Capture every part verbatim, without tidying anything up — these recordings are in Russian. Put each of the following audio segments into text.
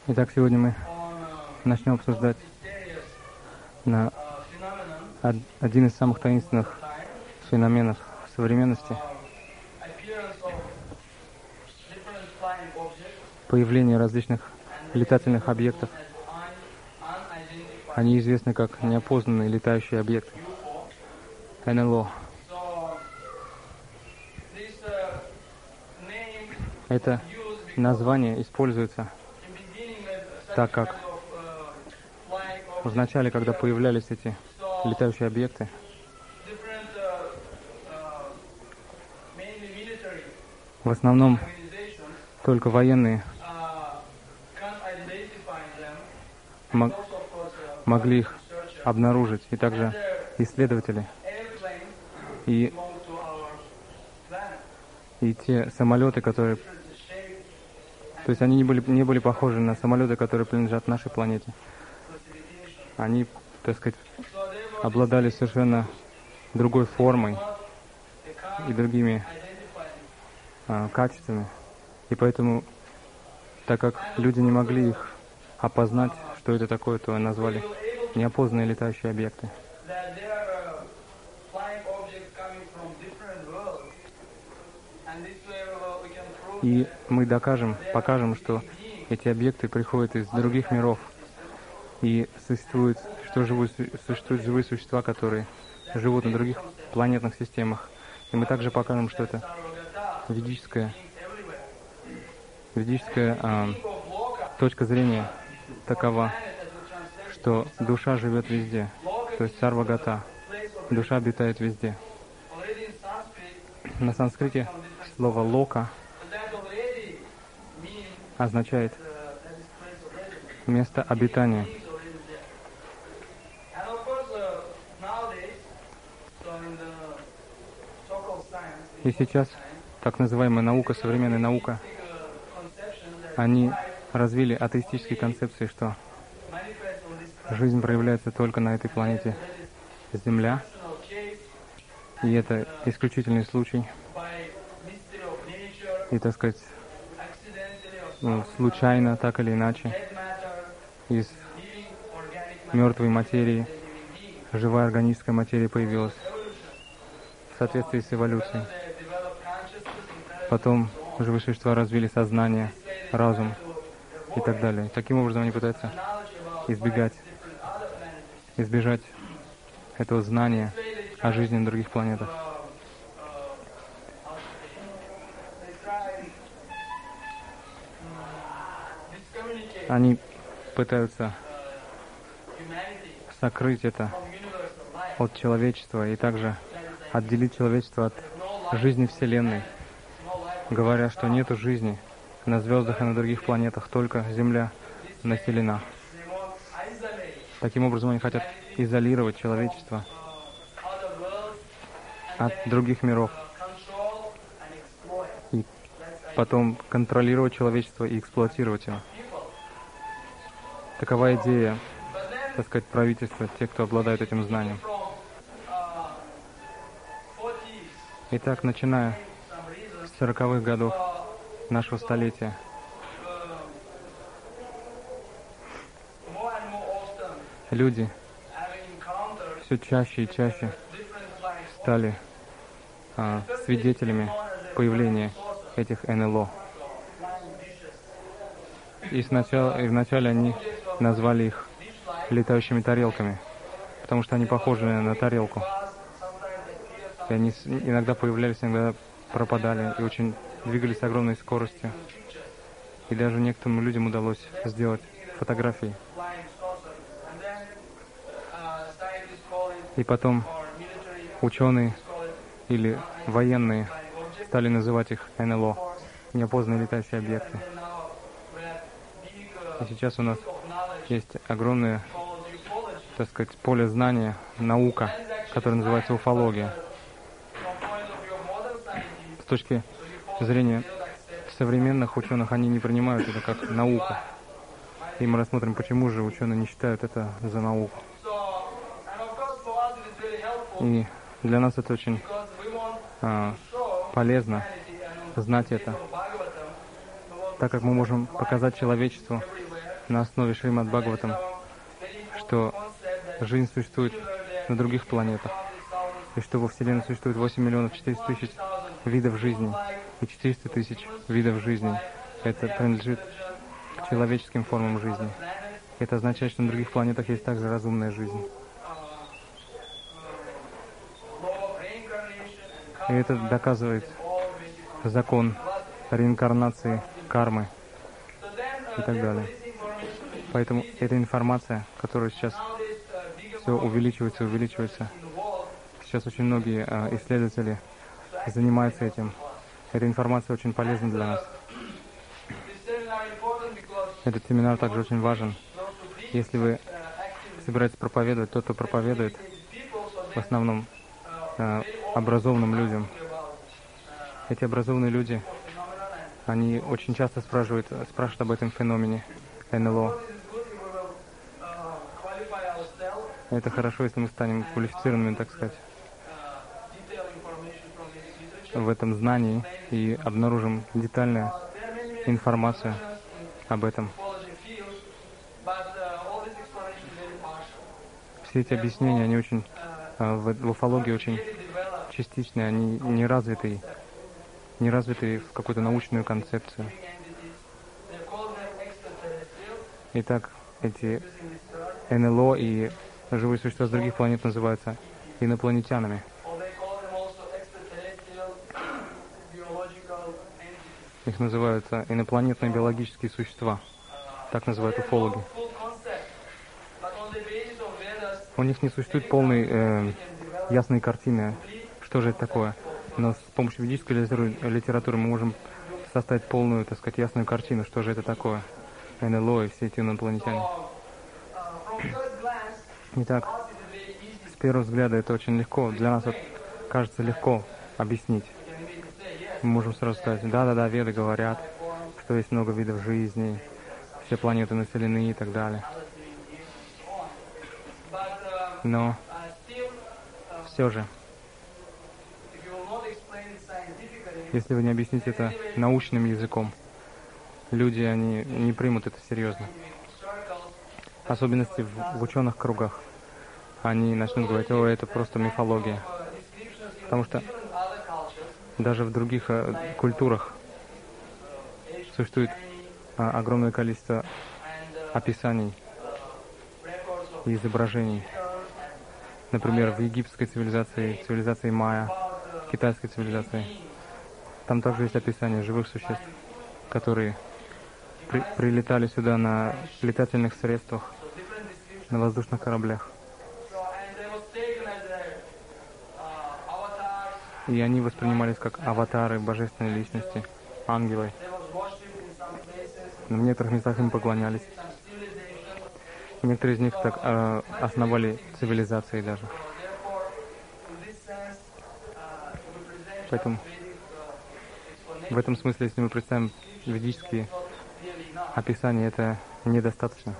Итак, сегодня мы начнем обсуждать на один из самых таинственных феноменов современности — появление различных летательных объектов. Они известны как неопознанные летающие объекты, эн эл о. Это название используется так как в начале, когда появлялись эти летающие объекты, в основном только военные мог, могли их обнаружить, и также исследователи. И, и те самолеты, которые... То есть они не были, не были похожи на самолеты, которые принадлежат нашей планете. Они, так сказать, обладали совершенно другой формой и другими а, качествами. И поэтому, так как люди не могли их опознать, что это такое, то назвали неопознанные летающие объекты. И мы докажем, покажем, что эти объекты приходят из других миров. И существует, что живут, существуют живые существа, которые живут на других планетных системах. И мы также покажем, что это ведическая, ведическая а, точка зрения такова, что душа живет везде. То есть сарвагата. Душа обитает везде. На санскрите слово лока означает место обитания. И сейчас так называемая наука, современная наука, они развили атеистические концепции, что жизнь проявляется только на этой планете Земля, и это исключительный случай. И, так сказать, ну, случайно, так или иначе, из мертвой материи живая органическая материя появилась в соответствии с эволюцией. Потом живые существа развили сознание, разум и так далее. Таким образом они пытаются избегать, избежать этого знания о жизни на других планетах. Они пытаются сокрыть это от человечества и также отделить человечество от жизни Вселенной, говоря, что нету жизни на звездах и на других планетах, только Земля населена. Таким образом, они хотят изолировать человечество от других миров и потом контролировать человечество и эксплуатировать его. Такова идея, так сказать, правительства, те, кто обладает этим знанием. Итак, начиная с сороковых годов нашего столетия, люди все чаще и чаще стали а, свидетелями появления этих эн эл о. И сначала, и вначале они назвали их летающими тарелками, потому что они похожи на тарелку. И они иногда появлялись, иногда пропадали, и очень двигались с огромной скоростью. И даже некоторым людям удалось сделать фотографии. И потом ученые или военные стали называть их эн эл о, неопознанные летающие объекты. И сейчас у нас есть огромное, так сказать, поле знания, наука, которая называется уфология. С точки зрения современных ученых, они не принимают это как науку. И мы рассмотрим, почему же ученые не считают это за науку. И для нас это очень а, полезно знать это, так как мы можем показать человечеству, на основе Шримад Бхагаватам, что жизнь существует на других планетах, и что во Вселенной существует восемь миллионов четыреста тысяч видов жизни, и четыреста тысяч видов жизни. Это принадлежит к человеческим формам жизни. Это означает, что на других планетах есть также разумная жизнь. И это доказывает закон реинкарнации, кармы и так далее. Поэтому эта информация, которая сейчас все увеличивается, увеличивается, сейчас очень многие э, исследователи занимаются этим. Эта информация очень полезна для нас. Этот семинар также очень важен. Если вы собираетесь проповедовать, тот, кто проповедует, в основном э, образованным людям. Эти образованные люди, они очень часто спрашивают, спрашивают об этом феномене эн эл о. Это хорошо, если мы станем квалифицированными, так сказать, в этом знании и обнаружим детальную информацию об этом. Все эти объяснения, они очень, в, в уфологии очень частичные, они не развитые, не развитые в какую-то научную концепцию. Итак, эти эн эл о и живые существа с других планет называются инопланетянами. Их называют инопланетные биологические существа. Так называют уфологи. У них не существует полной э, ясной картины, что же это такое. Но с помощью ведической литературы мы можем составить полную, так сказать, ясную картину, что же это такое. эн эл о и все эти инопланетяне. Итак, с первого взгляда это очень легко. Для нас это кажется легко объяснить. Мы можем сразу сказать, да-да-да, веды говорят, что есть много видов жизни, все планеты населены и так далее. Но все же, если вы не объясните это научным языком, люди, они не примут это серьезно. Особенности в, в ученых кругах. Они начнут говорить, о, это просто мифология. Потому что даже в других э, культурах существует э, огромное количество описаний и изображений. Например, в египетской цивилизации, цивилизации майя, китайской цивилизации. Там также есть описание живых существ, которые при, прилетали сюда на летательных средствах, на воздушных кораблях. И они воспринимались как аватары, божественной личности, ангелы. В некоторых местах им поклонялись. Некоторые из них так э, основали цивилизации даже. Поэтому в этом смысле, если мы представим ведические описания, это недостаточно.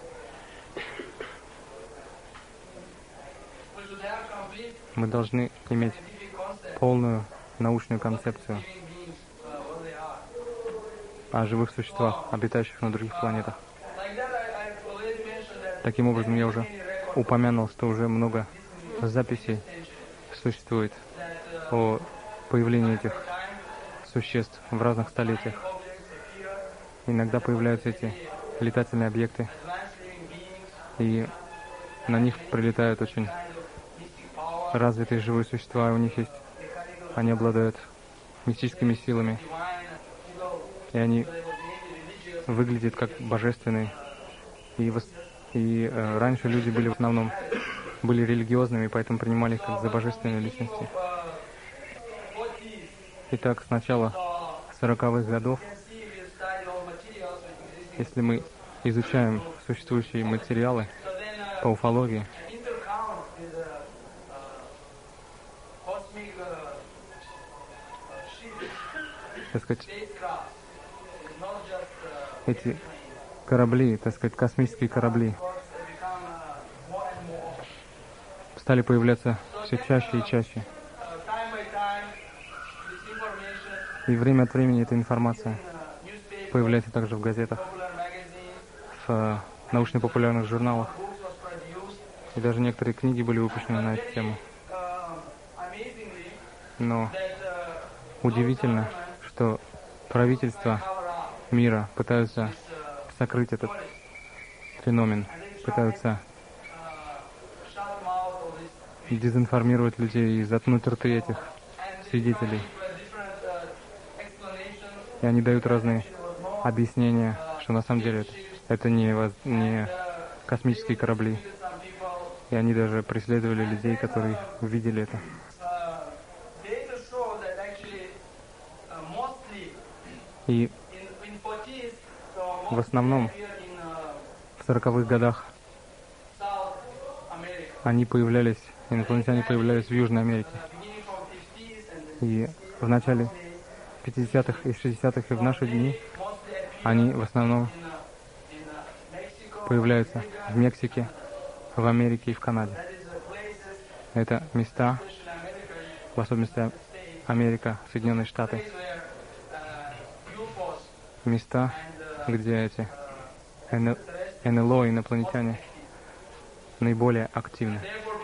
Мы должны иметь полную научную концепцию о живых существах, обитающих на других планетах. Таким образом, я уже упомянул, что уже много записей существует о появлении этих существ в разных столетиях. Иногда появляются эти летательные объекты, и на них прилетают очень развитые живые существа, и у них есть, они обладают мистическими силами, и они выглядят как божественные. И, вос... и э, раньше люди были в основном были религиозными, поэтому принимали их как за божественные личности. Итак, с начала сороковых годов, если мы изучаем существующие материалы по уфологии, так сказать, эти корабли, так сказать, космические корабли стали появляться все чаще и чаще. И время от времени эта информация появляется также в газетах, в научно-популярных журналах. И даже некоторые книги были выпущены на эту тему. Но удивительно, что правительства мира пытаются сокрыть этот феномен, пытаются дезинформировать людей и заткнуть рты этих свидетелей. И они дают разные объяснения, что на самом деле это, это не, воз, не космические корабли. И они даже преследовали людей, которые увидели это. И в основном в сороковых годах они появлялись, инопланетяне появлялись в Южной Америке. И в начале пятидесятых и шестидесятых и в наши дни они в основном появляются в Мексике, в Америке и в Канаде. Это места, в особенности Америка, Соединенные Штаты. Места, где эти эн эл о, инопланетяне, наиболее активны.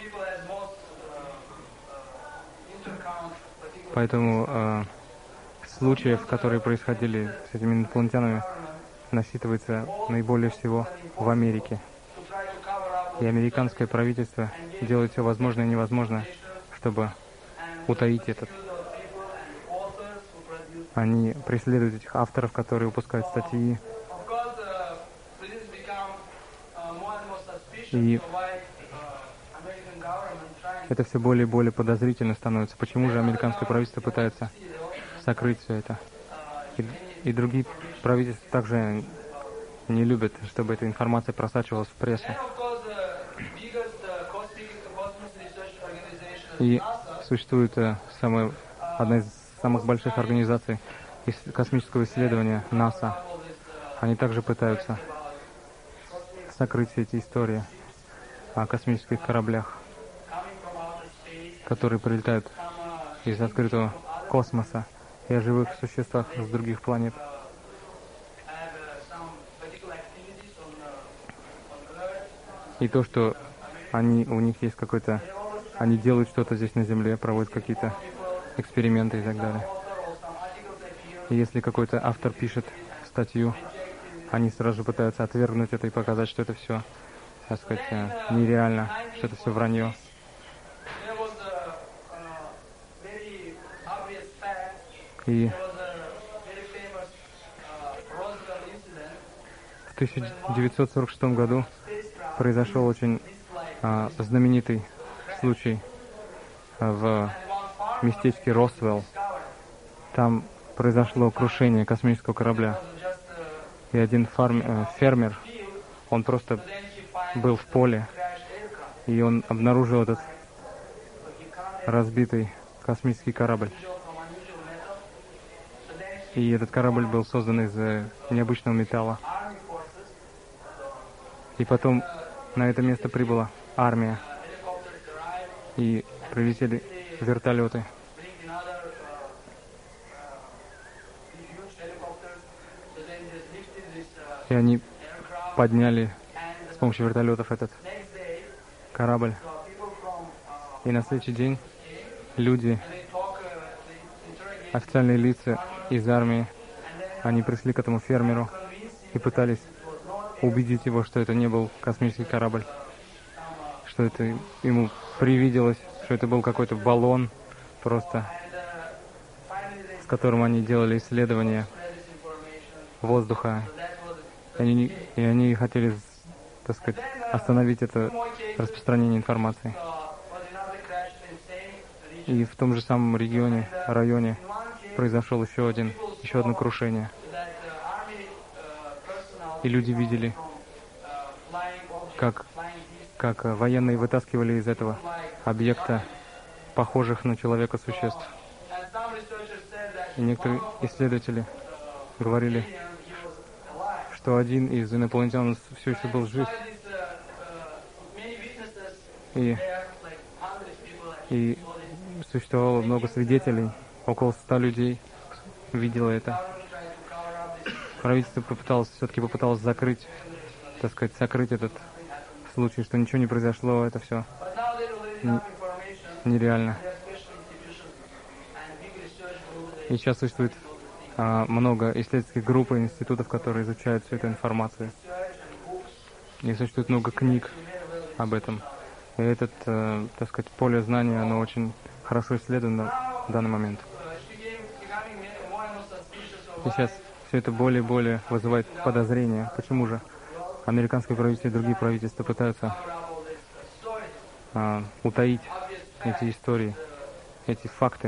Поэтому э, случаев, которые происходили с этими инопланетянами, насчитывается наиболее всего в Америке. И американское правительство делает все возможное и невозможное, чтобы утаить этот. Они преследуют этих авторов, которые выпускают статьи. И это все более и более подозрительно становится. Почему же американское правительство пытается сокрыть все это? И, и другие правительства также не любят, чтобы эта информация просачивалась в прессу. И существует самая, одна из самых больших организаций космического исследования, НАСА. Они также пытаются сокрыть все эти истории о космических кораблях, которые прилетают из открытого космоса, и о живых существах с других планет. И то, что они, у них есть какой-то... Они делают что-то здесь на Земле, проводят какие-то эксперименты и так далее. И если какой-то автор пишет статью, они сразу же пытаются отвергнуть это и показать, что это все, так сказать, нереально, что это все вранье. И в тысяча девятьсот сорок шестом году произошел очень а, знаменитый случай в местечке Росвелл. Там произошло крушение космического корабля. И один фарм, э, фермер, он просто был в поле, и он обнаружил этот разбитый космический корабль. И этот корабль был создан из э, необычного металла. И потом на это место прибыла армия. И прилетели вертолеты. И они подняли с помощью вертолетов этот корабль. И на следующий день люди, официальные лица из армии, они пришли к этому фермеру и пытались убедить его, что это не был космический корабль, что это ему привиделось, что это был какой-то баллон просто, с которым они делали исследования воздуха. И они, и они хотели, так сказать, остановить это распространение информации. И в том же самом регионе, районе произошел еще один, еще одно крушение. И люди видели, как, как военные вытаскивали из этого объекта похожих на человека существ. И некоторые исследователи говорили, что один из инопланетян все еще был жив. И, и существовало много свидетелей, около ста людей видело это. Правительство попыталось, все-таки попыталось закрыть так сказать, сокрыть этот случай, что ничего не произошло, это все нереально. И сейчас существует а, много исследовательских групп и институтов, которые изучают всю эту информацию. И существует много книг об этом. И этот, э, так сказать, поле знания, оно очень хорошо исследовано в данный момент. И сейчас все это более и более вызывает подозрения. Почему же американское правительство и другие правительства пытаются а, утаить эти истории, эти факты,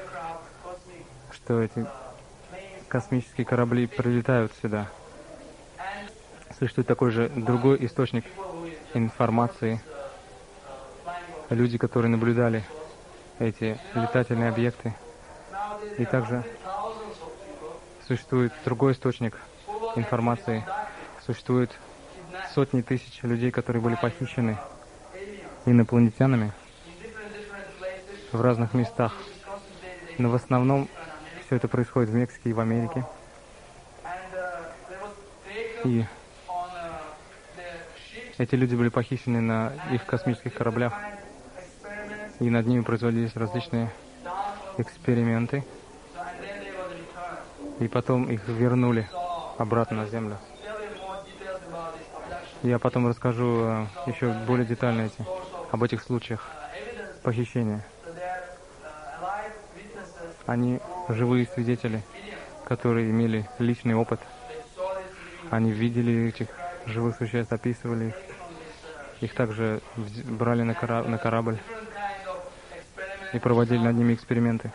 что эти космические корабли прилетают сюда. Существует такой же другой источник информации. Люди, которые наблюдали эти летательные объекты. И также существует другой источник информации. Существует сотни тысяч людей, которые были похищены инопланетянами в разных местах. Но в основном все это происходит в Мексике и в Америке. И эти люди были похищены на их космических кораблях. И над ними производились различные эксперименты. И потом их вернули обратно на Землю. Я потом расскажу э, еще более детально эти, об этих случаях похищения. Они живые свидетели, которые имели личный опыт. Они видели этих живых существ, описывали их. Их также брали на, кора- на корабль и проводили над ними эксперименты.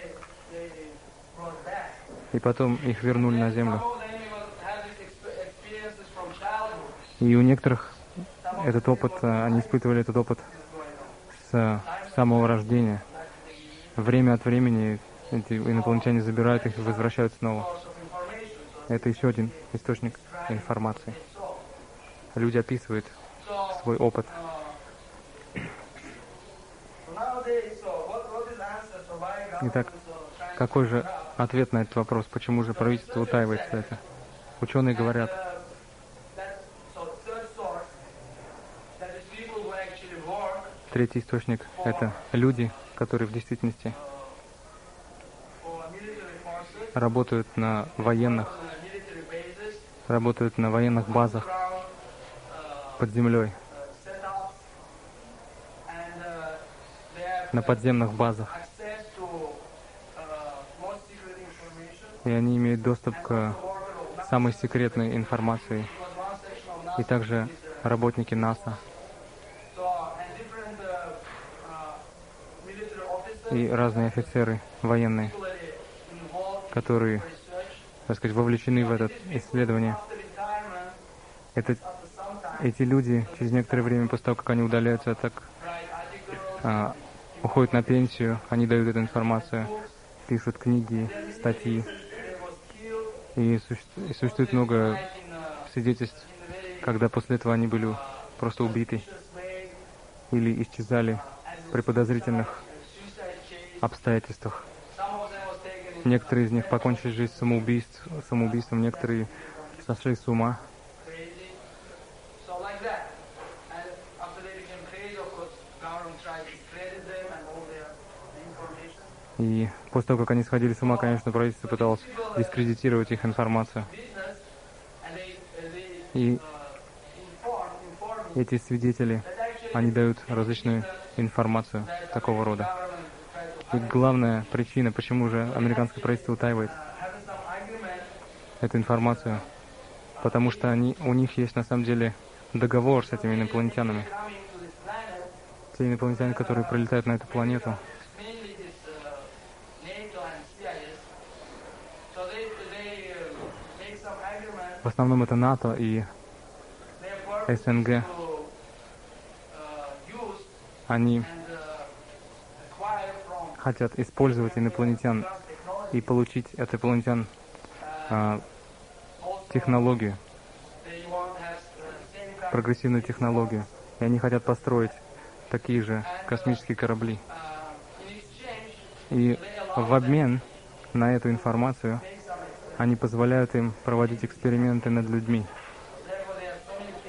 И потом их вернули на Землю. И у некоторых этот опыт, они испытывали этот опыт с самого рождения. Время от времени эти инопланетяне забирают их и возвращают снова. Это еще один источник информации. Люди описывают свой опыт. Итак, какой же ответ на этот вопрос? Почему же правительство утаивает все это? Ученые говорят, третий источник — это люди, которые в действительности работают на военных, работают на военных базах под землей, на подземных базах. И они имеют доступ к самой секретной информации. И также работники НАСА. И разные офицеры военные, которые, так сказать, вовлечены в это исследование. Это, эти люди через некоторое время, после того, как они удаляются, так а, уходят на пенсию, они дают эту информацию, пишут книги, статьи. И существует, и существует много свидетельств, когда после этого они были просто убиты или исчезали при подозрительных обстоятельствах. Некоторые из них покончили жизнь самоубийств, самоубийством, некоторые сошли с ума. И после того, как они сходили с ума, конечно, правительство пыталось дискредитировать их информацию. И эти свидетели, они дают различную информацию такого рода. И главная причина, почему же американское правительство утаивает эту информацию, потому что они, у них есть на самом деле договор с этими инопланетянами. Те инопланетяне, которые прилетают на эту планету, в основном это НАТО и СНГ. Они хотят использовать инопланетян и получить от инопланетян а, технологию, прогрессивную технологию. И они хотят построить такие же космические корабли. И в обмен на эту информацию они позволяют им проводить эксперименты над людьми.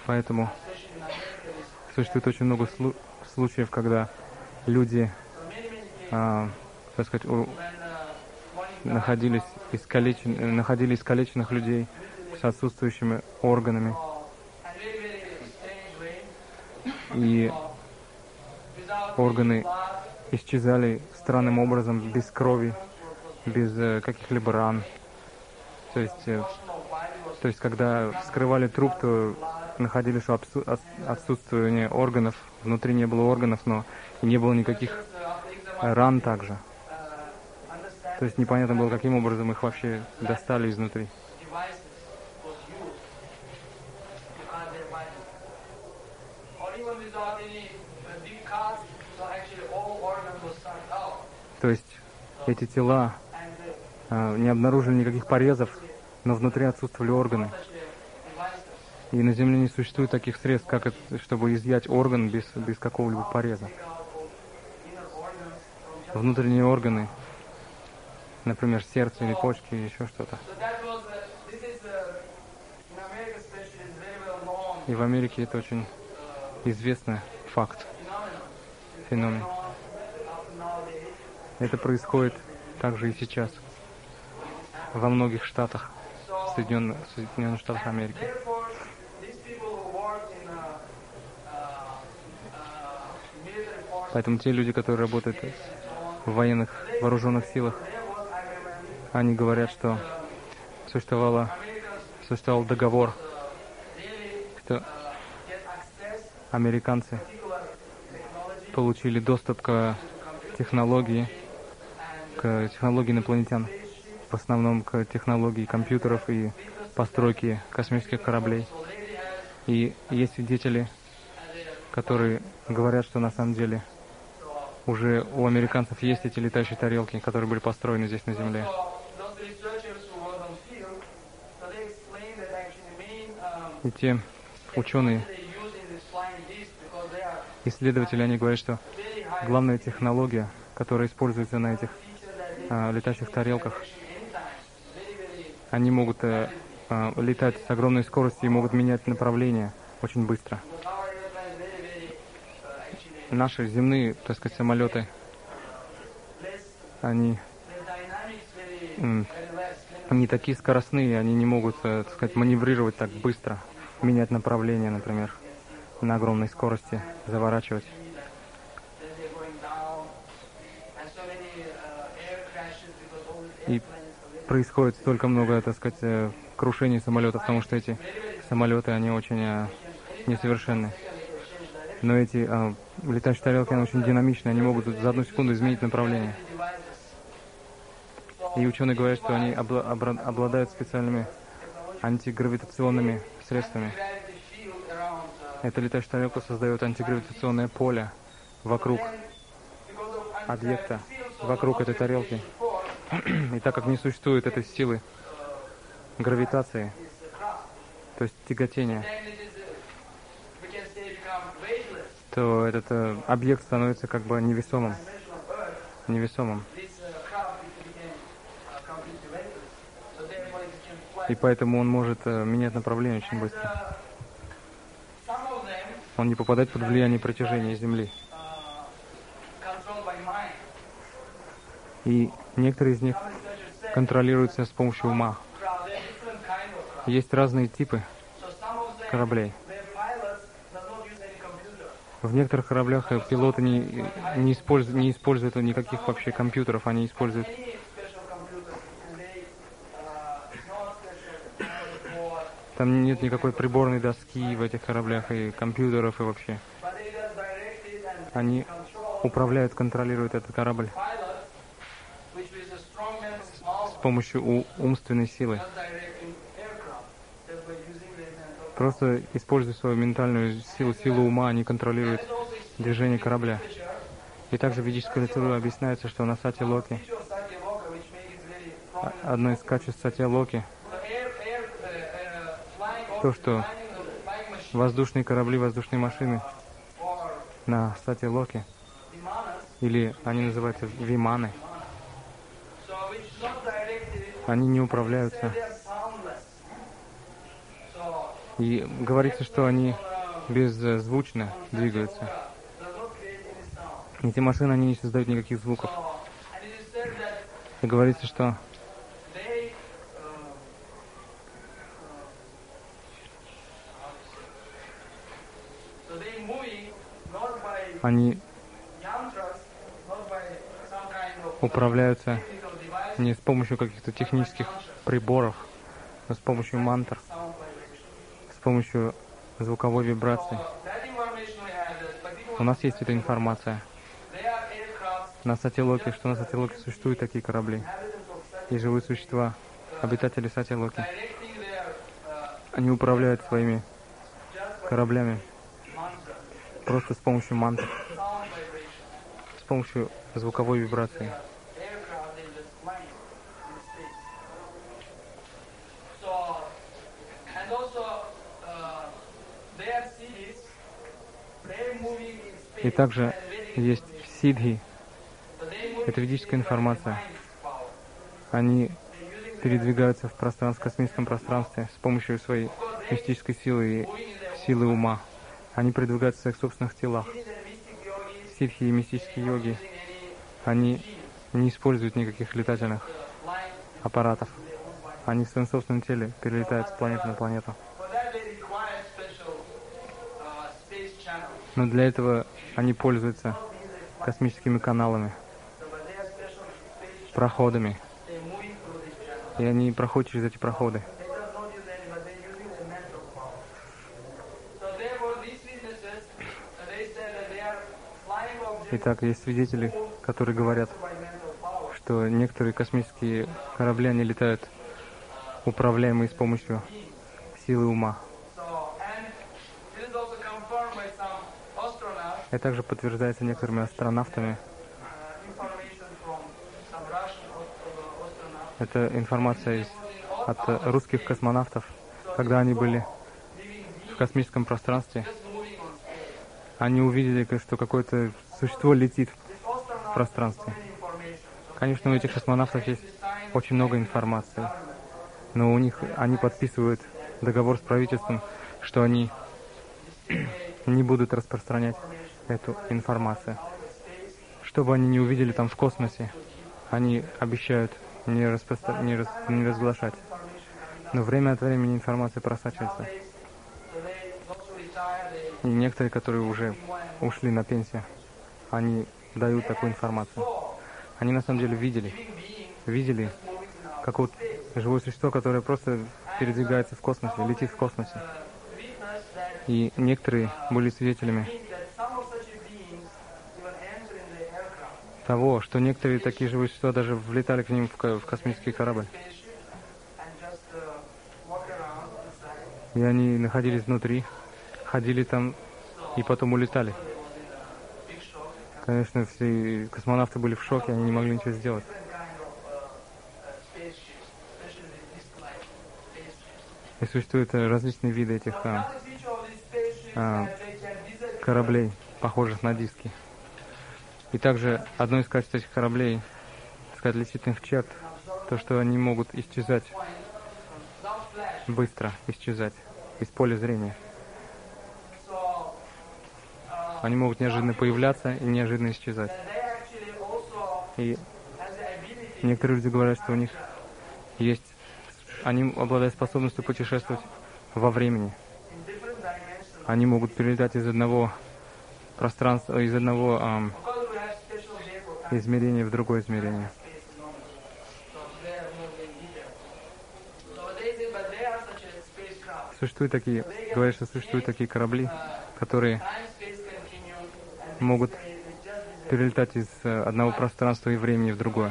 Поэтому существует очень много случаев, когда люди, а, так сказать, у, находились искалечен, находили искалеченных людей с отсутствующими органами. И органы исчезали странным образом, без крови, без э, каких-либо ран. То есть, э, то есть, когда вскрывали труп, то находили, что отсутствие органов, внутри не было органов, но и не было никаких ран также. То есть непонятно было, каким образом их вообще достали изнутри. То есть эти тела э, не обнаружили никаких порезов, но внутри отсутствовали органы. И на Земле не существует таких средств, как это, чтобы изъять орган без, без какого-либо пореза. Внутренние органы, например, сердце или почки, или еще что-то. И в Америке это очень известный факт, феномен. Это происходит также и сейчас во многих штатах Соединенных, Соединенных Штатов Америки. Поэтому те люди, которые работают в военных вооруженных силах, они говорят, что существовало, существовал договор, что американцы получили доступ к технологии, к технологии инопланетян, в основном к технологии компьютеров и постройки космических кораблей. И есть свидетели, которые говорят, что на самом деле уже у американцев есть эти летающие тарелки, которые были построены здесь на Земле. И те ученые, исследователи, они говорят, что главная технология, которая используется на этих а, летающих тарелках, они могут а, а, летать с огромной скоростью и могут менять направление очень быстро. Наши земные, так сказать, самолеты, они не такие скоростные, они не могут, так сказать, маневрировать так быстро, менять направление, например, на огромной скорости, заворачивать. И происходит столько много, так сказать, крушений самолетов, потому что эти самолеты, они очень несовершенны. Но эти а, летающие тарелки, они очень динамичные, они могут за одну секунду изменить направление. И ученые говорят, что они обла обладают специальными антигравитационными средствами. Эта летающая тарелка создает антигравитационное поле вокруг объекта, вокруг этой тарелки. И так как не существует этой силы гравитации, то есть тяготения, то этот э, объект становится как бы невесомым. невесомым. И поэтому он может э, менять направление очень быстро. Он не попадает под влияние притяжения Земли. И некоторые из них контролируются с помощью ума. Есть разные типы кораблей. В некоторых кораблях пилоты не, не, используют, не используют никаких вообще компьютеров, они используют там нет никакой приборной доски в этих кораблях и компьютеров и вообще. Они управляют, контролируют этот корабль с помощью у, умственной силы. Просто используя свою ментальную силу, силу ума, они контролируют движение корабля. И также в ведической литературе объясняется, что на Сати Локе, одно из качеств Сати Локи, то, что воздушные корабли, воздушные машины на Сати Локе, или они называются виманы, они не управляются И говорится, что они беззвучно двигаются. Эти машины, они не создают никаких звуков. И говорится, что они управляются не с помощью каких-то технических приборов, но с помощью мантр, с помощью звуковой вибрации. У нас есть эта информация. На Сатилоке, что на Сатилоке существуют такие корабли. И живые существа, обитатели Сатилоки. Они управляют своими кораблями просто с помощью мантр, с помощью звуковой вибрации. И также есть сиддхи. Это ведическая информация. Они передвигаются в пространстве, в космическом пространстве с помощью своей мистической силы и силы ума. Они передвигаются в своих собственных телах. Сиддхи и мистические йоги, они не используют никаких летательных аппаратов. Они в своем собственном теле перелетают с планеты на планету. Но для этого они пользуются космическими каналами, проходами. И они проходят через эти проходы. Итак, есть свидетели, которые говорят, что некоторые космические корабли, они летают, управляемые с помощью силы ума. Это также подтверждается некоторыми астронавтами. Это информация из, от русских космонавтов, когда они были в космическом пространстве. Они увидели, что какое-то существо летит в пространстве. Конечно, у этих космонавтов есть очень много информации, но у них они подписывают договор с правительством, что они не будут распространять эту информацию. Что бы они не увидели там в космосе, они обещают не, распро... не, раз... не разглашать. Но время от времени информация просачивается. И некоторые, которые уже ушли на пенсию, они дают такую информацию. Они на самом деле видели, видели какое-то живое существо, которое просто передвигается в космосе, летит в космосе. И некоторые были свидетелями того, что некоторые такие живые существа даже влетали к ним в, ко- в космический корабль. И они находились внутри, ходили там и потом улетали. Конечно, все космонавты были в шоке, они не могли ничего сделать. И существуют различные виды этих а, а, кораблей, похожих на диски. И также одно из качеств этих кораблей, так сказать, отличительных черт, то, что они могут исчезать, быстро исчезать из поля зрения. Они могут неожиданно появляться и неожиданно исчезать. И некоторые люди говорят, что у них есть, они обладают способностью путешествовать во времени. Они могут перелетать из одного пространства, из одного эм, измерения в другое измерение. Существуют такие, говорят, что существуют такие корабли, которые могут перелетать из одного пространства и времени в другое.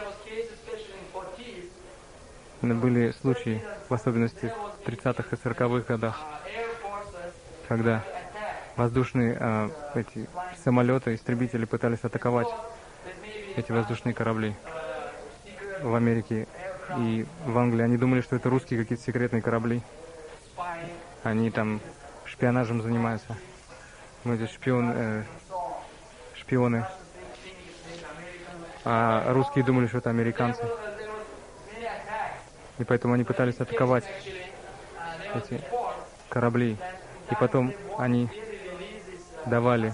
Были случаи, в особенности в тридцатых и сороковых годах, когда воздушные э, эти самолеты, истребители пытались атаковать эти воздушные корабли в Америке и в Англии. Они думали, что это русские какие-то секретные корабли. Они там шпионажем занимаются. Мы здесь шпион, э, шпионы. А русские думали, что это американцы. И поэтому они пытались атаковать эти кораблей. И потом они давали.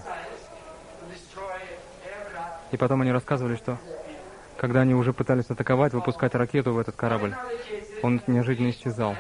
И потом они рассказывали, что когда они уже пытались атаковать, выпускать ракету в этот корабль, он неожиданно исчезал.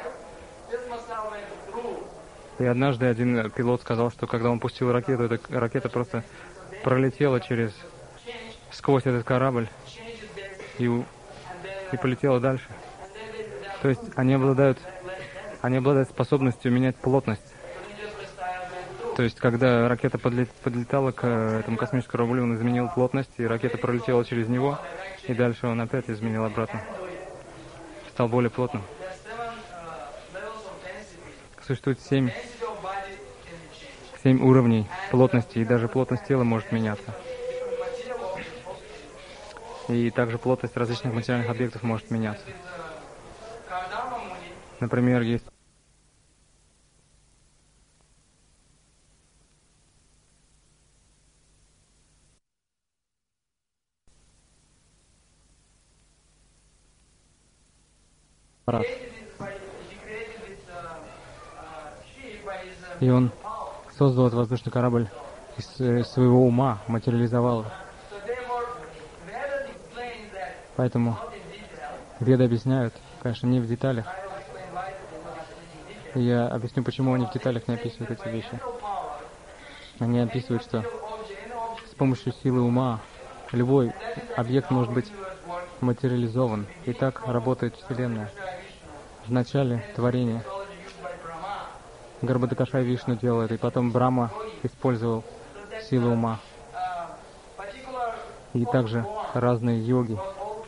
И однажды один пилот сказал, что когда он пустил ракету, эта ракета просто пролетела через, сквозь этот корабль и, и полетела дальше. То есть они обладают, они обладают способностью менять плотность. То есть когда ракета подлет, подлетала к этому космическому кораблю, он изменил плотность, и ракета пролетела через него, и дальше он опять изменил обратно. Стал более плотным. Существует семь, семь уровней плотности, и даже плотность тела может меняться. И также плотность различных материальных объектов может меняться. Например, есть аппарат. И он создал этот воздушный корабль из своего ума, материализовал его. Поэтому Веды объясняют, конечно, не в деталях. И я объясню, почему они в деталях не описывают эти вещи. Они описывают, что с помощью силы ума любой объект может быть материализован. И так работает Вселенная. В начале творения Гарбхадакаша Вишну делал это, и потом Брахма использовал силу ума. И также разные йоги.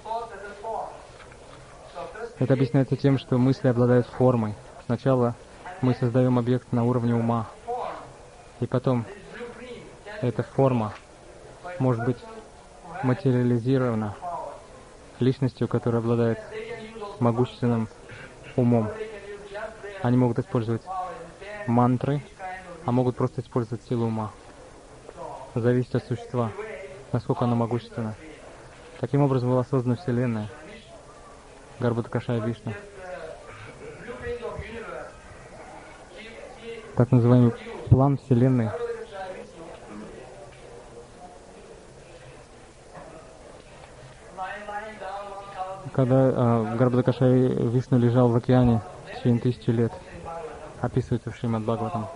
Это объясняется тем, что мысли обладают формой. Сначала мы создаем объект на уровне ума, и потом эта форма может быть материализирована личностью, которая обладает могущественным умом. Они могут использовать мантры, а могут просто использовать силу ума. Зависит от существа, насколько оно могущественно. Таким образом была создана Вселенная. Гарбхадакаша Вишну. Так называемый план Вселенной. Когда э, Гарбхадакаша Вишну лежал в океане в течение тысячи лет, описывается в Шримад Бхагаватам.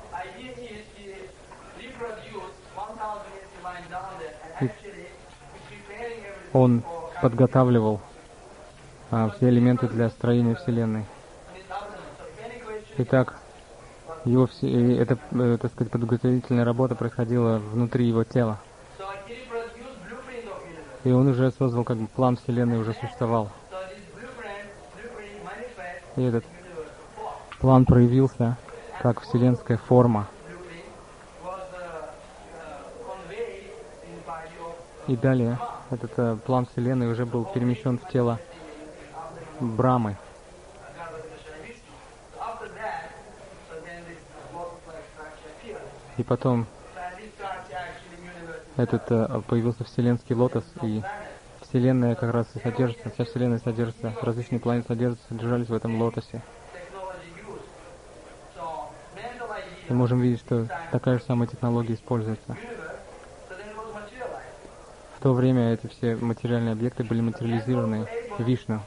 Он подготавливал а, все элементы для строения Вселенной. Итак, его все, это, э, так сказать, подготовительная работа происходила внутри его тела. И он уже создал, как бы, план Вселенной уже существовал. И этот план проявился как вселенская форма. И далее этот э, план Вселенной уже был перемещен в тело Брамы. И потом этот э, появился вселенский лотос, и Вселенная как раз и содержится, вся Вселенная содержится, различные планеты содержатся, содержались в этом лотосе. Мы можем видеть, что такая же самая технология используется. В то время эти все материальные объекты были материализированы Вишну.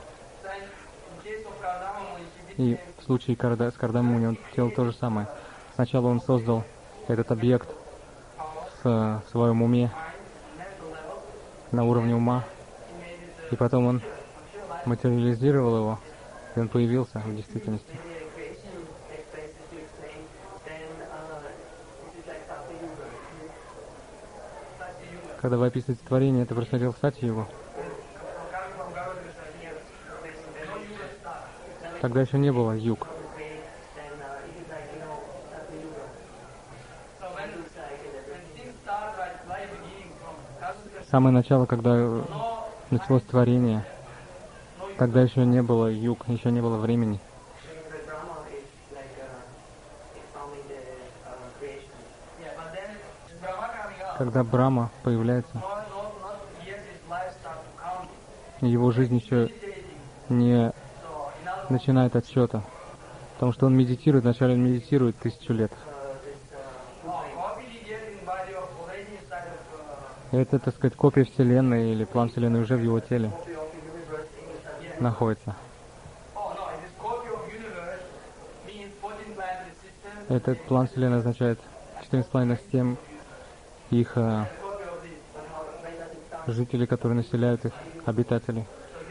И в случае с Кардамуни он делал то же самое. Сначала он создал этот объект в своем уме, на уровне ума, и потом он материализировал его, и он появился в действительности. Когда вы описываете творение, это происходило в Сати-югу. Тогда еще не было юг. Самое начало, когда началось творение, тогда еще не было юг, еще не было времени. Когда Брахма появляется, его жизнь еще не начинает отсчета. Потому что он медитирует, вначале он медитирует тысячу лет. Это, так сказать, копия Вселенной или план Вселенной уже в его теле находится. Этот план Вселенной означает четырнадцать планетных систем, их э, жители, которые населяют их, обитатели.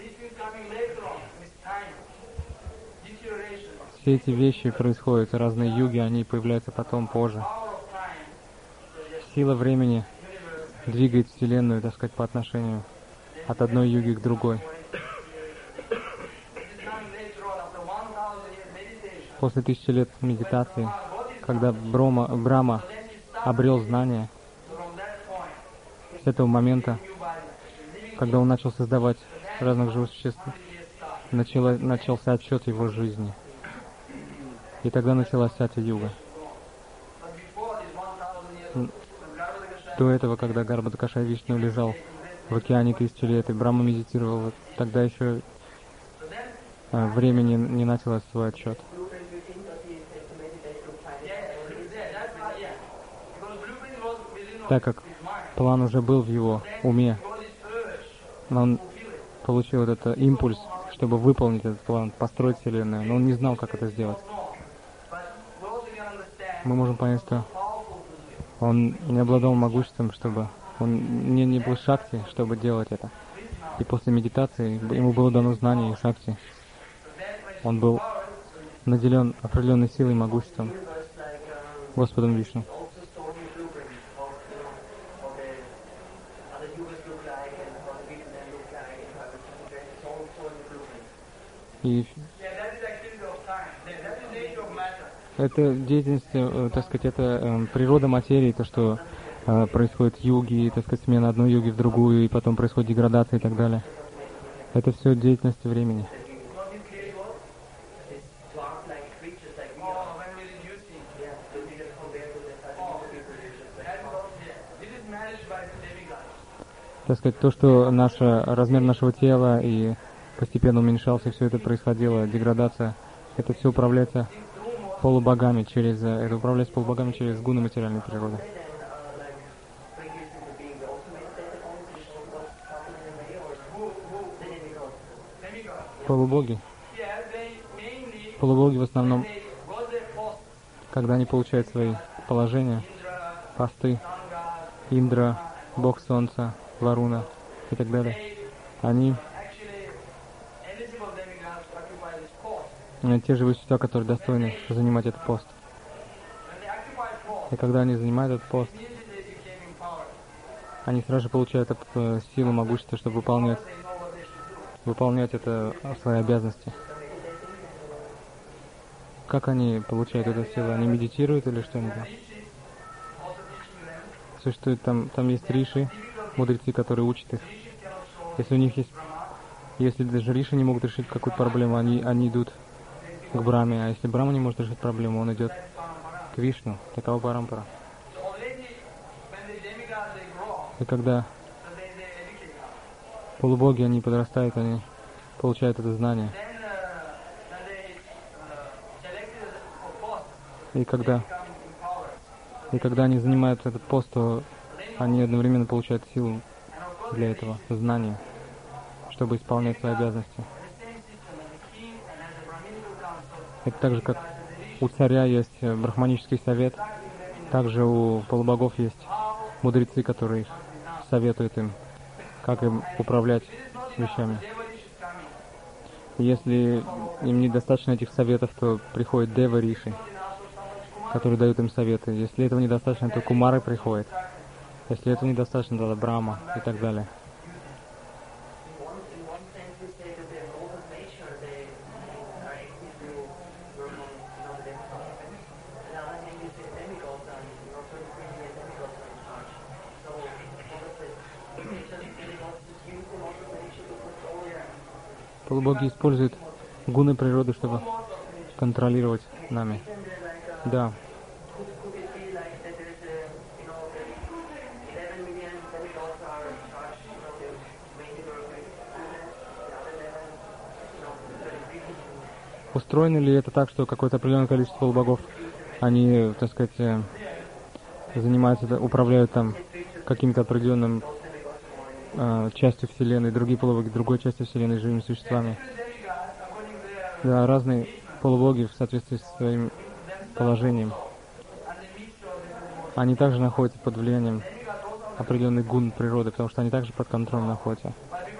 Все эти вещи происходят, разные юги, они появляются потом, позже. Сила времени двигает Вселенную, так сказать, по отношению от одной юги к другой. После тысячи лет медитации, когда Брома, Брахма обрел знания, с этого момента, когда он начал создавать разных живых существ, начало, начался отсчет его жизни. И тогда началась Сатья-юга. До этого, когда Гарбхадакаша Вишну лежал в океане тысячи лет, и Брахма медитировал, тогда еще э, время не, не началось свой отсчет. Так как план уже был в его уме, он получил вот этот импульс, чтобы выполнить этот план, построить Вселенную, но он не знал, как это сделать. Мы можем понять, что он не обладал могуществом, чтобы... Он не, не был шакти, чтобы делать это. И после медитации ему было дано знание и шакти. Он был наделен определенной силой и могуществом Господом Вишну. И это деятельность, э, так сказать, это э, природа материи, то, что э, происходит юги, так сказать, смена одной юги в другую, и потом происходит деградация и так далее. Это все деятельность времени. Так сказать, то, что наш размер нашего тела и постепенно уменьшался, все это происходило, деградация, это все управляется полубогами через, это управляется полубогами через гуны материальной природы. Полубоги. Полубоги в основном, когда они получают свои положения, посты, Индра, бог солнца, Варуна и так далее, они те же существа, которые достойны занимать этот пост. И когда они занимают этот пост, они сразу же получают э, силу, могущество, чтобы выполнять, выполнять это, свои обязанности. Как они получают эту силу? Они медитируют или что-нибудь? Существует там, там есть риши, мудрецы, которые учат их. Если у них есть, если даже риши не могут решить какую-то проблему, они, они идут к Брахме, а если Брахма не может решить проблему, он идет к Вишну. Такова парампара. И когда полубоги, они подрастают, они получают это знание. И когда, и когда они занимают этот пост, то они одновременно получают силу для этого, знания, чтобы исполнять свои обязанности. Это так же, как у царя есть брахманический совет, также у полубогов есть мудрецы, которые советуют им, как им управлять вещами. И если им недостаточно этих советов, то приходят дева риши, которые дают им советы. Если этого недостаточно, то кумары приходят. Если этого недостаточно, то Брахма и так далее. Полубоги используют гуны природы, чтобы контролировать нами. Да. устроено ли это так, что какое-то определенное количество полубогов, они, так сказать, занимаются, управляют там каким-то определенным э, частью Вселенной, другие полубоги другой частью Вселенной, живыми существами. Да, разные полубоги в соответствии со своим положением. Они также находятся под влиянием определенных гун природы, потому что они также под контролем находятся.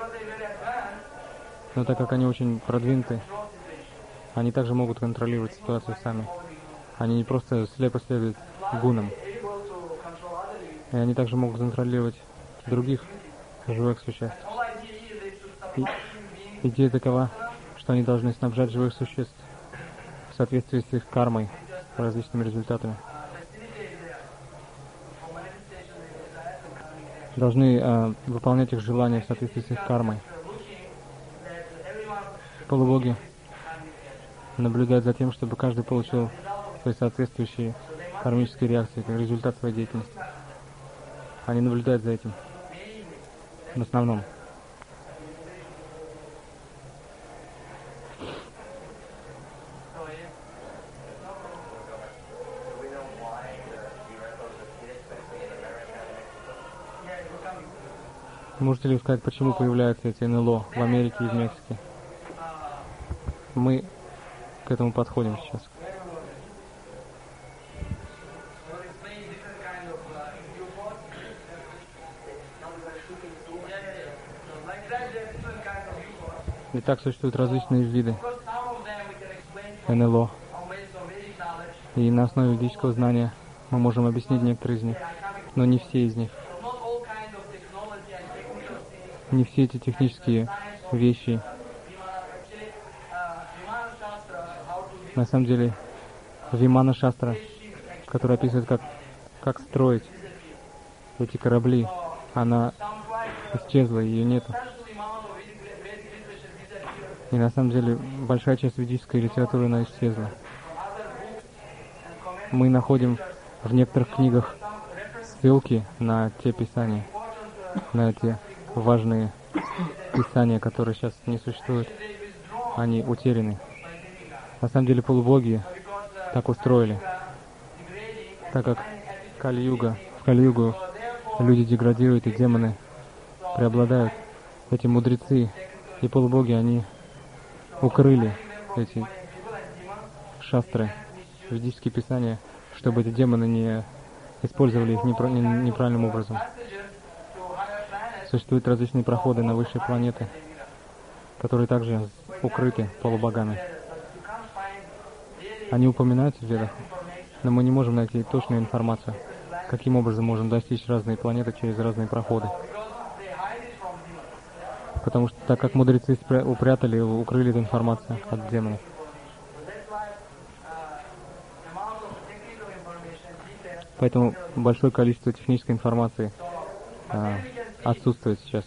Но так как они очень продвинуты, они также могут контролировать ситуацию сами. Они не просто слепо следуют гунам. И они также могут контролировать других живых существ. И идея такова, что они должны снабжать живых существ в соответствии с их кармой, различными результатами. Должны э, выполнять их желания в соответствии с их кармой. Полубоги наблюдают за тем, чтобы каждый получил свои соответствующие кармические реакции, как результат своей деятельности. Они наблюдают за этим. В основном. Можете ли вы сказать, почему появляются эти эн эл о в Америке и в Мексике? Мы к этому подходим сейчас. Итак, существуют различные виды эн эл о. И на основе ведического знания мы можем объяснить некоторые из них, но не все из них. Не все эти технические вещи. На самом деле, Вимана Шастра, который описывает, как, как строить эти корабли, она исчезла, ее нету. И на самом деле, большая часть ведической литературы, она исчезла. Мы находим в некоторых книгах ссылки на те писания, на эти важные писания, которые сейчас не существуют. Они утеряны. На самом деле полубоги так устроили, так как Кали-юга, в Кали-югу люди деградируют и демоны преобладают. Эти мудрецы и полубоги, они укрыли эти шастры, ведические писания, чтобы эти демоны не использовали их неправильным образом. Существуют различные проходы на высшие планеты, которые также укрыты полубогами. Они упоминаются в ведах, но мы не можем найти точную информацию, каким образом можем достичь разные планеты через разные проходы. Потому что так как мудрецы упрятали, укрыли эту информацию от демонов. Поэтому большое количество технической информации а, отсутствует сейчас.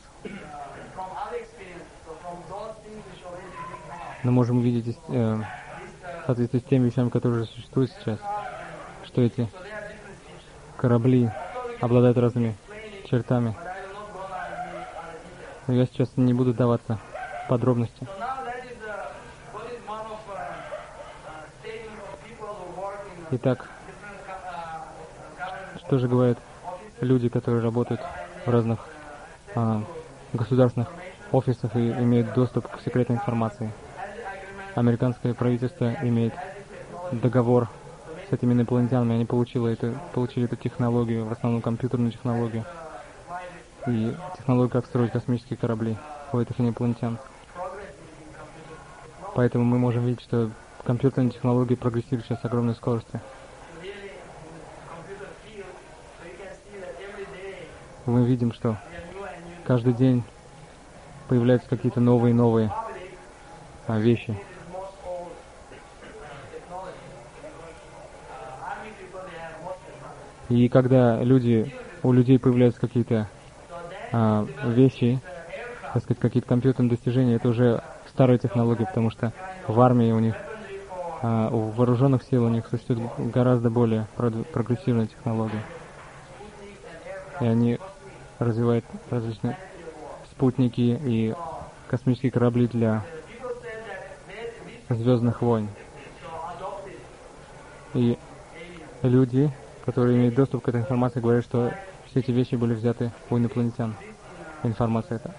Мы можем видеть, э, в соответствии с теми вещами, которые уже существуют сейчас, что эти корабли обладают разными чертами. Но я сейчас не буду даваться в подробности. Итак, что же говорят люди, которые работают в разных а, государственных офисах и имеют доступ к секретной информации? Американское правительство имеет договор с этими инопланетянами, они получили эту, получили эту технологию, в основном компьютерную технологию, и технологию, как строить космические корабли у этих инопланетян. Поэтому мы можем видеть, что компьютерные технологии прогрессируют сейчас с огромной скоростью. Мы видим, что каждый день появляются какие-то новые и новые а, вещи. И когда люди, у людей появляются какие-то а, вещи, так сказать, какие-то компьютерные достижения, это уже старая технология, потому что в армии у них, а, у вооруженных сил у них существует гораздо более прогрессивная технология. И они развивают различные спутники и космические корабли для «Звездных войн». И люди, которые имеют доступ к этой информации, говорят, что все эти вещи были взяты у инопланетян. Информация эта.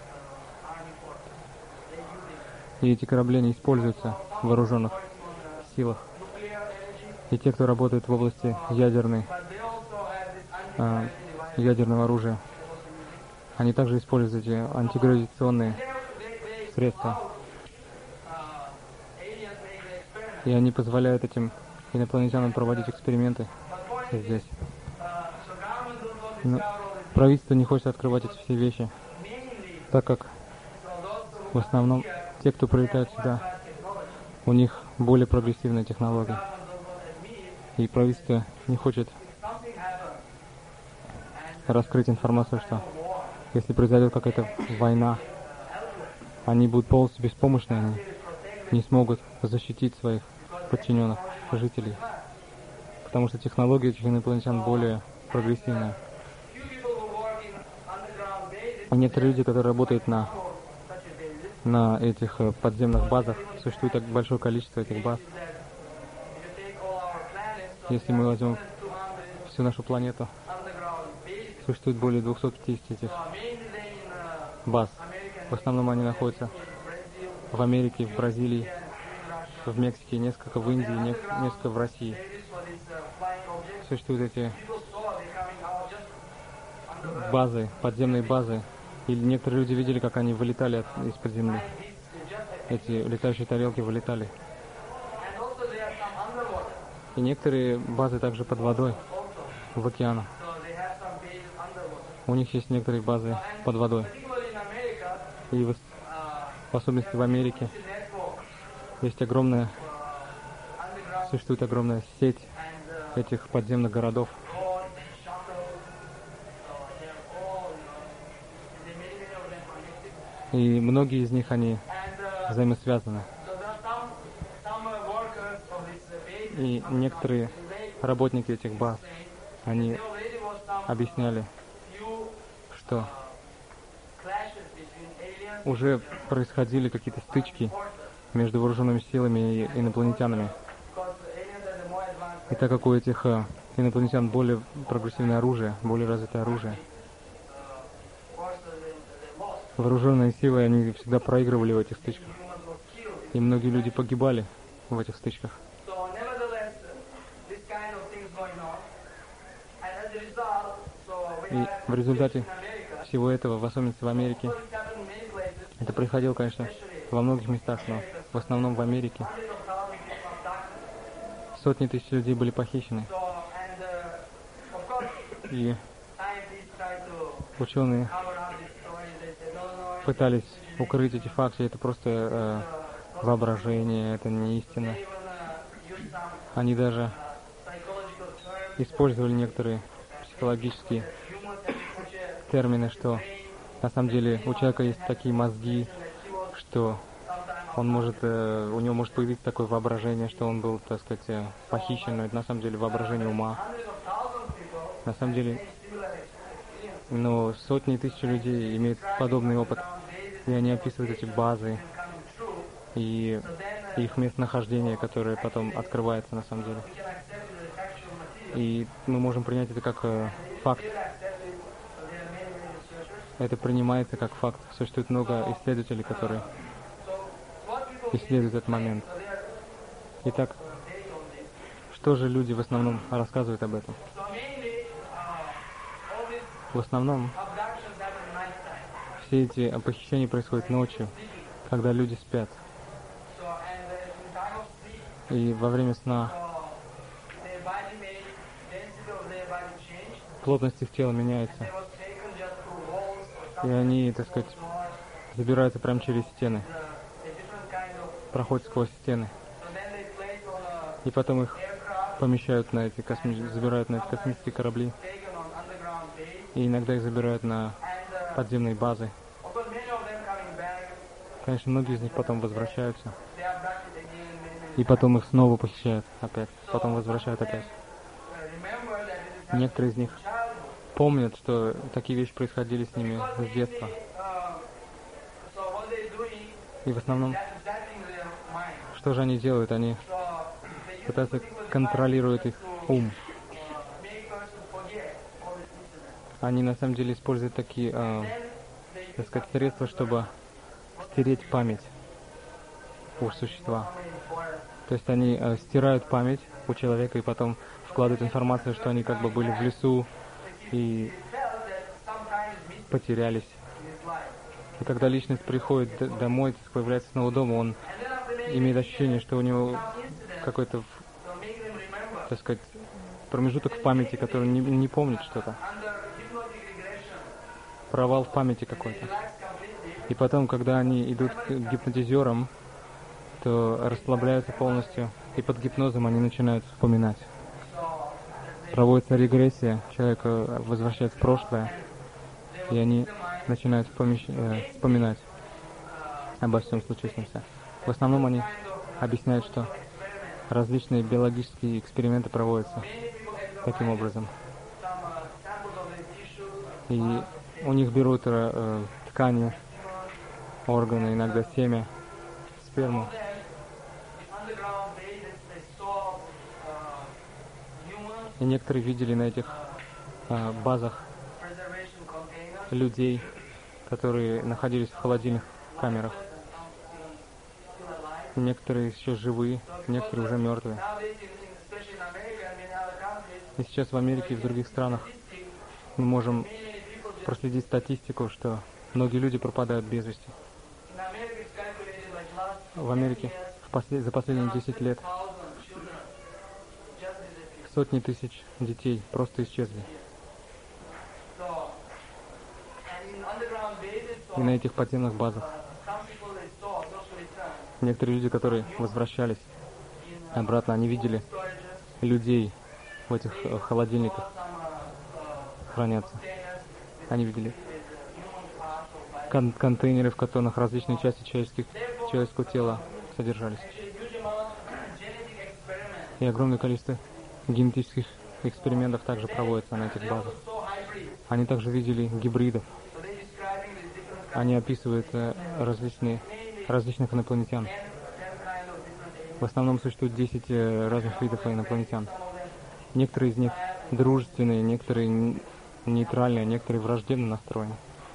И эти корабли не используются в вооруженных силах. И те, кто работает в области ядерной, э, ядерного оружия, они также используют эти антигравитационные средства. И они позволяют этим инопланетянам проводить эксперименты здесь. Но правительство не хочет открывать эти все вещи, так как в основном те, кто прилетают сюда, у них более прогрессивная технология. И правительство не хочет раскрыть информацию, что если произойдет какая-то война, они будут полностью беспомощны, они не смогут защитить своих подчиненных жителей. Потому что технология этих инопланетян более прогрессивная. А некоторые люди, которые работают на, на этих подземных базах, существует так большое количество этих баз. Если мы возьмем всю нашу планету, существует более двухсот пятидесяти этих баз. В основном они находятся в Америке, в Бразилии, в Мексике, несколько в Индии, несколько в России. Существуют эти базы, подземные базы. Или некоторые люди видели, как они вылетали от, из-под земли. Эти летающие тарелки вылетали. И некоторые базы также под водой, в океанах. У них есть некоторые базы под водой. И в, в особенности в Америке есть огромная, существует огромная сеть этих подземных городов. И многие из них, они взаимосвязаны. И некоторые работники этих баз, они объясняли, что уже происходили какие-то стычки между вооруженными силами и инопланетянами. И так как у этих э, инопланетян более прогрессивное оружие, более развитое оружие, вооруженные силы, они всегда проигрывали в этих стычках. И многие люди погибали в этих стычках. И в результате всего этого, в особенности в Америке, это происходило, конечно, во многих местах, но в основном в Америке, сотни тысяч людей были похищены. И ученые пытались укрыть эти факты, это просто э, воображение, это не истина. Они даже использовали некоторые психологические термины, что на самом деле у человека есть такие мозги, что он может, э, у него может появиться такое воображение, что он был, так сказать, похищен, но это на самом деле воображение ума. На самом деле, но сотни и тысячи людей имеют подобный опыт, и они описывают эти базы и их местонахождение, которое потом открывается на самом деле. И мы можем принять это как э, факт. Это принимается как факт. Существует много исследователей, которые исследуют этот момент. Итак, что же люди в основном рассказывают об этом? В основном все эти похищения происходят ночью, когда люди спят. И во время сна плотность их тела меняется. И они, так сказать, забираются прямо через стены, проходят сквозь стены. И потом их помещают на эти косми... забирают на эти космические корабли. И иногда их забирают на подземные базы. Конечно, многие из них потом возвращаются. И потом их снова похищают опять. Потом возвращают опять. Некоторые из них помнят, что такие вещи происходили с ними с детства. И в основном, что что же они делают? Они пытаются контролировать их ум. Они на самом деле используют такие, э, так сказать, средства, чтобы стереть память у существа. То есть они э, стирают память у человека и потом вкладывают информацию, что они как бы были в лесу и потерялись. И когда личность приходит домой, появляется снова дома, он имеет ощущение, что у него какой-то, так сказать, промежуток в памяти, который не, не помнит что-то. Провал в памяти какой-то. И потом, когда они идут к гипнотизерам, то расслабляются полностью, и под гипнозом они начинают вспоминать. Проводится регрессия, человек возвращает в прошлое, и они начинают вспомещ... э, вспоминать обо всем случившемся. В основном они объясняют, что различные биологические эксперименты проводятся таким образом. И у них берут э, ткани, органы, иногда семя, сперму. И некоторые видели на этих э, базах людей, которые находились в холодильных камерах. Некоторые еще живые, некоторые уже мертвые. И сейчас в Америке и в других странах мы можем проследить статистику, что многие люди пропадают без вести. В Америке в послед... за последние десять лет сотни тысяч детей просто исчезли. И на этих подземных базах некоторые люди, которые возвращались обратно, они видели людей в этих холодильниках хранятся. Они видели кон- контейнеры, в которых различные части человеческого тела содержались. И огромное количество генетических экспериментов также проводится на этих базах. Они также видели гибридов. Они описывают э, различные, различных инопланетян. В основном существует десять э, разных видов инопланетян. Некоторые из них дружественные, некоторые нейтральные, некоторые враждебно настроены.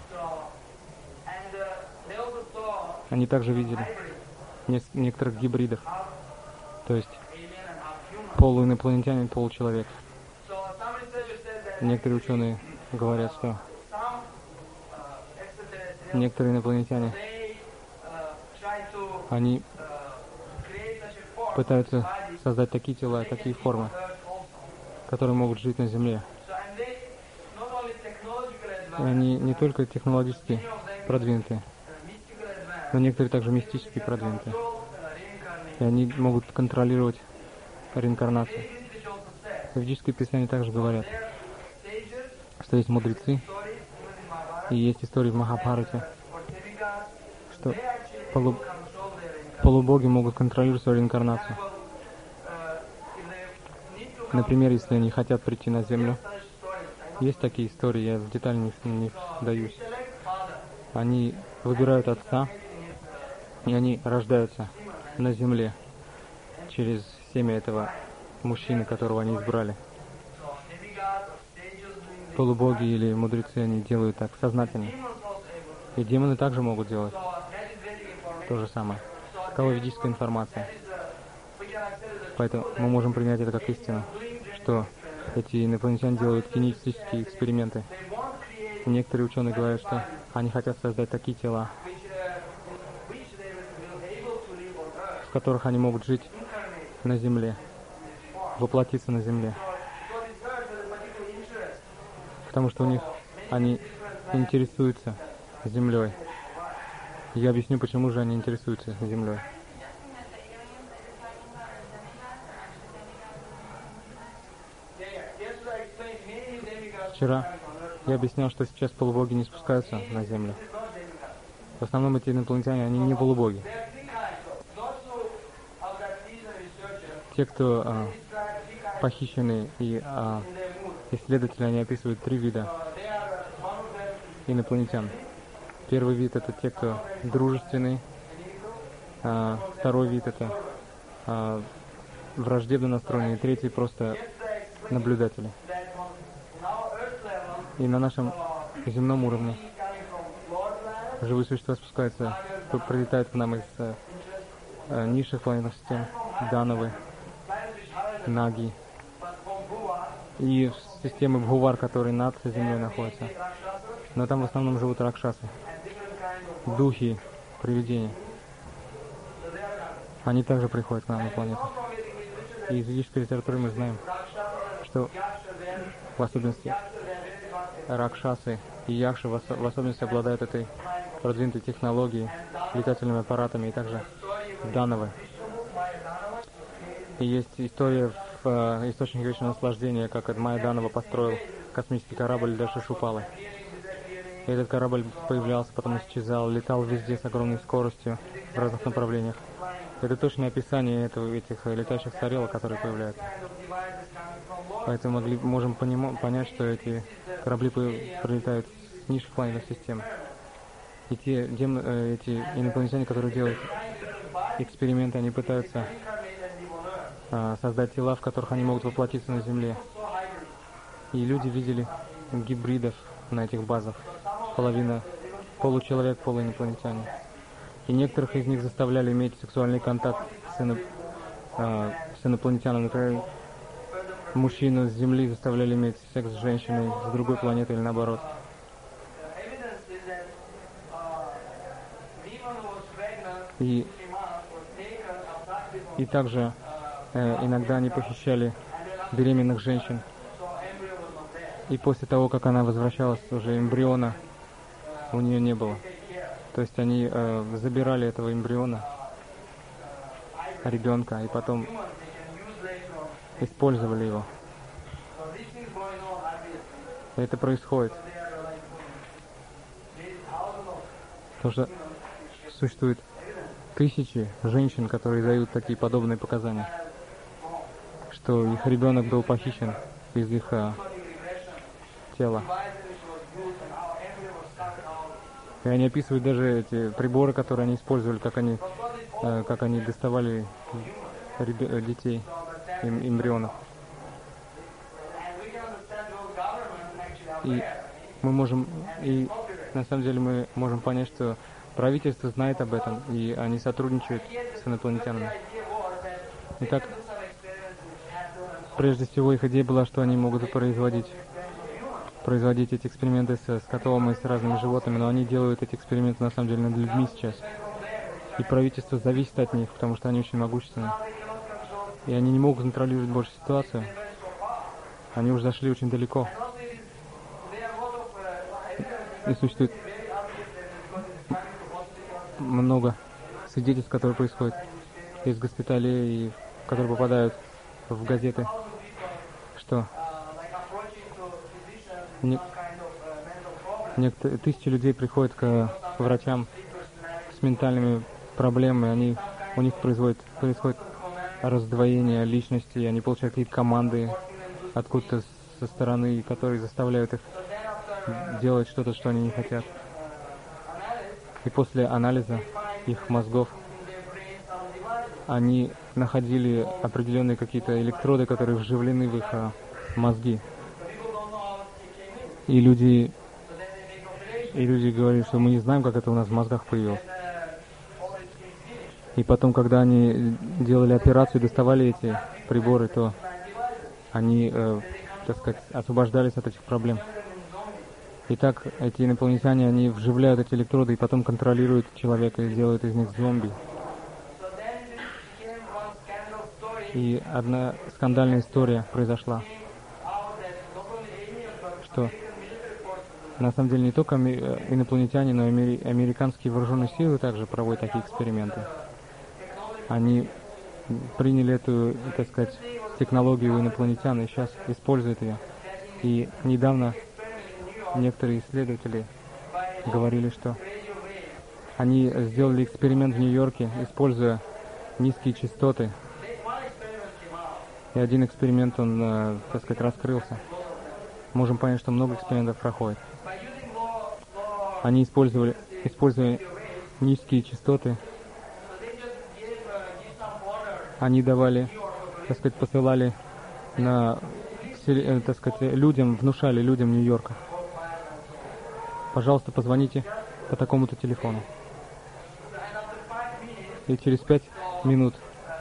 Они также видели не- некоторых гибридов, то есть полуинопланетянин, получеловек. Некоторые ученые говорят, что некоторые инопланетяне, они пытаются создать такие тела, такие формы, которые могут жить на Земле. И они не только технологически продвинутые, но некоторые также мистически продвинутые. И они могут контролировать реинкарнацию. В ведическое писание также говорят, что есть мудрецы, и есть истории в Махабхарате, что полу... полубоги могут контролировать свою реинкарнацию. Например, если они хотят прийти на Землю, есть такие истории, я в детали не, не вдаюсь. Они выбирают отца, и они рождаются на Земле через семя этого мужчины, которого они избрали. Полубоги или мудрецы, они делают так сознательно. И демоны также могут делать то же самое. Такова ведическая информация. Поэтому мы можем принять это как истину, что эти инопланетяне делают генетические эксперименты. Некоторые ученые говорят, что они хотят создать такие тела, в которых они могут жить на Земле, воплотиться на Земле. Потому что у них они интересуются Землей. Я объясню, почему же они интересуются Землей. Вчера я объяснял, что сейчас полубоги не спускаются на Землю. В основном эти инопланетяне, они не полубоги. Те, кто а, похищены и а, исследователи, они описывают три вида инопланетян. Первый вид — это те, кто дружественный. А, второй вид — это а, враждебно настроенные, и третьи просто наблюдатели. И на нашем земном уровне живые существа спускаются, прилетают к нам из а, низших планетных систем, Дановы, Наги, и системы Бхувар, которые над землей находятся. Но там в основном живут ракшасы, духи, привидения. Они также приходят к нам на планету. И из ведической литературы мы знаем, что в особенности ракшасы и якши в, ос- в особенности обладают этой продвинутой технологией, летательными аппаратами, и также дановы. И есть история в э, источнике вечного наслаждения, как Майя Данова построил космический корабль для Шишупалы. И этот корабль появлялся, потом исчезал, летал везде с огромной скоростью в разных направлениях. Это точное описание этого, этих летающих сарелок, которые появляются. Поэтому могли, можем поним, понять, что эти корабли прилетают с низших планетных систем. И те дем, э, эти инопланетяне, которые делают эксперименты, они пытаются э, создать тела, в которых они могут воплотиться на Земле. И люди видели гибридов на этих базах. Половина получеловек, полуинопланетяне. И некоторых из них заставляли иметь сексуальный контакт с, ино, э, с инопланетянами. Например, мужчину с Земли заставляли иметь секс с женщиной с другой планеты или наоборот. И, и также э, иногда они похищали беременных женщин. И после того, как она возвращалась, уже эмбриона у нее не было. То есть они э, забирали этого эмбриона, ребенка, и потом использовали его. И это происходит. Потому что существует тысячи женщин, которые дают такие подобные показания, что их ребенок был похищен из их э, тела. И они описывают даже эти приборы, которые они использовали, как они, э, как они доставали реб... детей, эм, эмбрионов. И мы можем, и на самом деле мы можем понять, что правительство знает об этом, и они сотрудничают с инопланетянами. Итак, прежде всего их идея была, что они могут производить производить эти эксперименты с, с котом и с разными животными, но они делают эти эксперименты на самом деле над людьми сейчас. И правительство зависит от них, потому что они очень могущественны. И они не могут контролировать больше ситуацию. Они уже зашли очень далеко. И существует много свидетельств, которые происходят из госпиталей, и которые попадают в газеты, что Не... Некоторые тысячи людей приходят к врачам с ментальными проблемами, они, у них происходит, происходит раздвоение личности, они получают какие-то команды откуда-то со стороны, которые заставляют их делать что-то, что они не хотят. И после анализа их мозгов они находили определенные какие-то электроды, которые вживлены в их мозги. И люди, и люди говорили, что мы не знаем, как это у нас в мозгах появилось. И потом, когда они делали операцию, доставали эти приборы, то они, э, так сказать, освобождались от этих проблем. Итак, эти инопланетяне, они вживляют эти электроды и потом контролируют человека и делают из них зомби. И одна скандальная история произошла, что на самом деле не только инопланетяне, но и американские вооруженные силы также проводят такие эксперименты. Они приняли эту, так сказать, технологию инопланетян и сейчас используют ее. И недавно некоторые исследователи говорили, что они сделали эксперимент в Нью-Йорке, используя низкие частоты. И один эксперимент, он, так сказать, раскрылся. Можем понять, что много экспериментов проходит. Они использовали, используя низкие частоты, Они давали, так сказать, посылали на, так сказать, людям, внушали людям Нью-Йорка: пожалуйста, позвоните по такому-то телефону. И через пять минут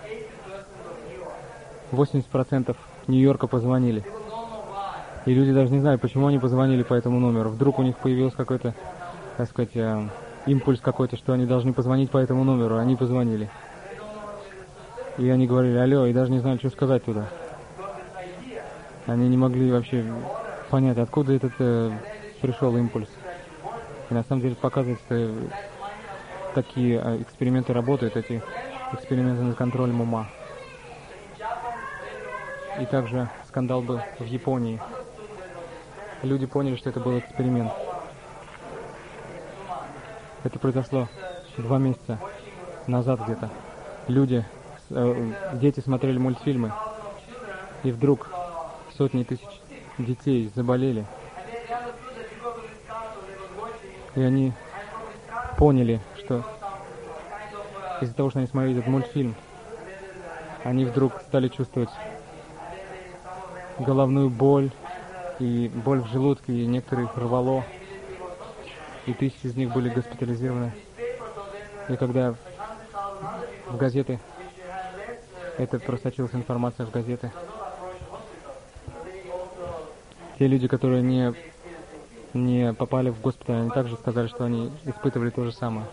восемьдесят процентов Нью-Йорка позвонили. И люди даже не знают, почему они позвонили по этому номеру. Вдруг у них появился какой-то, так сказать, э, импульс какой-то, что они должны позвонить по этому номеру. Они позвонили. И они говорили: алло, и даже не знали, что сказать туда. Они не могли вообще понять, откуда этот э, пришел импульс. И на самом деле показывает, что такие э, эксперименты работают, эти эксперименты над контролем ума. И также скандал был в Японии. Люди поняли, что это был эксперимент. Это произошло два месяца назад где-то. Люди, э, дети смотрели мультфильмы, и вдруг сотни тысяч детей заболели. И они поняли, что из-за того, что они смотрели этот мультфильм, они вдруг стали чувствовать головную боль и боль в желудке, и некоторых рвало, и тысячи из них были госпитализированы. И когда в газеты, это просочилась информация в газеты, те люди, которые не, не попали в госпиталь, они также сказали, что они испытывали то же самое.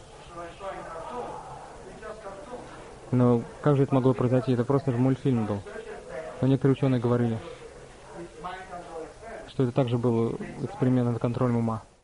Но как же это могло произойти? Это просто же мультфильм был. Но некоторые ученые говорили, что это также был эксперимент над контролем ума.